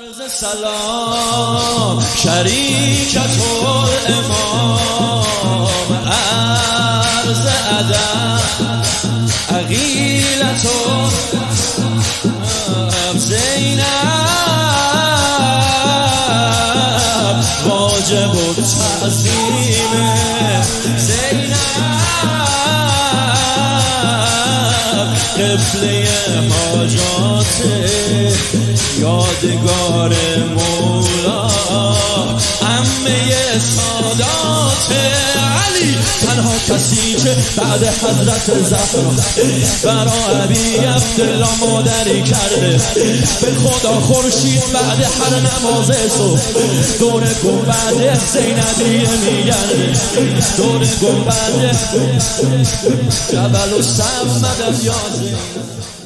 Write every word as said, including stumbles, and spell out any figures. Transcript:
عرض سلام شریکت الامام، عرض ادب عقیلت زینب، واجب التعظیم زینب، قبله حاجات یادگار مولا، عمه سادات علی، تنها کسی که بعد حضرت زهرا برا ابی عبدالله مادری کرده. به خدا خورشید بعد هر نماز صبح دور گنبد زینبیه میگرده، دور گنبد جبل و سم مدد یا زینب.